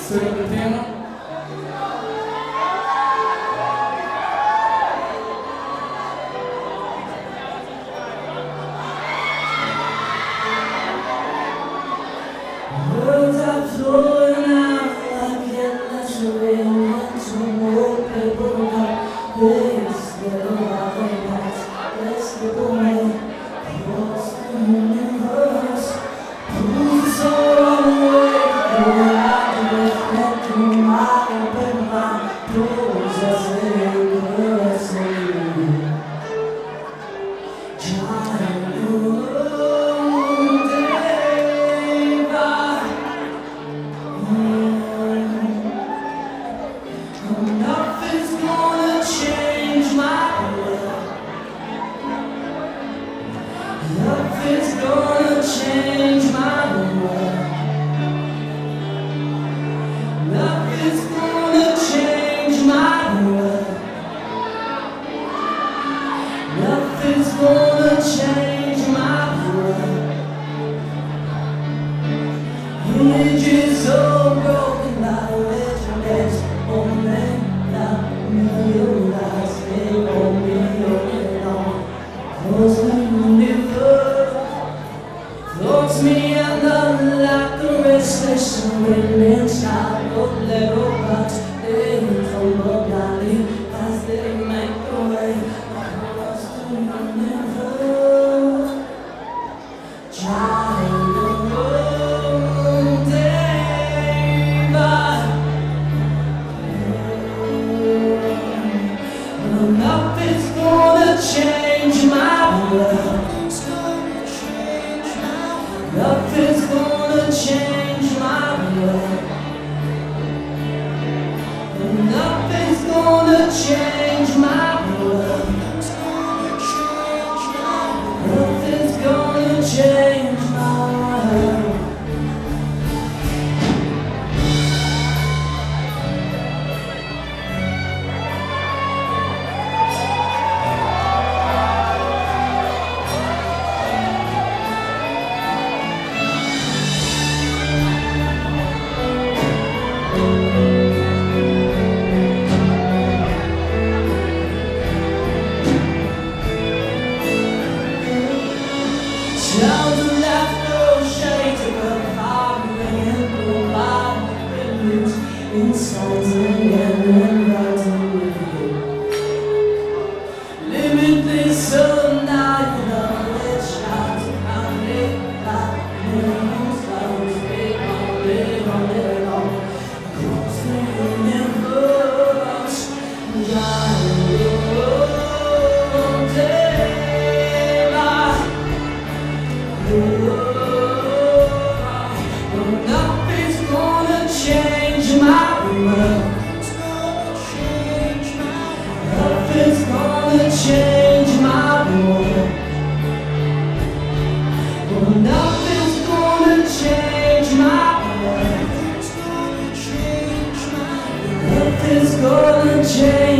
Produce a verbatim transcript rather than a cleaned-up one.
Estoy en el tema. Words are flowing out like endless rain into more paper cup. This little other past, let's slip away across the universe. Who's so away? Going out to reflect through my open mind. Doors as they caressing me. Giant moon day by. Nothing's gonna change my world. Nothing's gonna change my world. Nothing's gonna change my world. Nothing's gonna change my world. Images so broken by legends, only that realize they won't be alone. Cause the universe floats me under like a restless wind inside of little box. They tumble blindly as they make their way across the universe. Giant moon day by. Nothing's gonna change my world. Nothing's gonna change my world. Nothing's gonna change my world. Nothing's gonna change my world. Sounds of laughter, shades of a fire, and my windows inside and rising with you. Limitless sunlight, the red shines around me like millions of stars. They all live on their own across the universe. Giant world day by. Nothing's gonna change my world. Nothing's gonna change my world. Nothing's gonna change my world. Nothing's gonna change.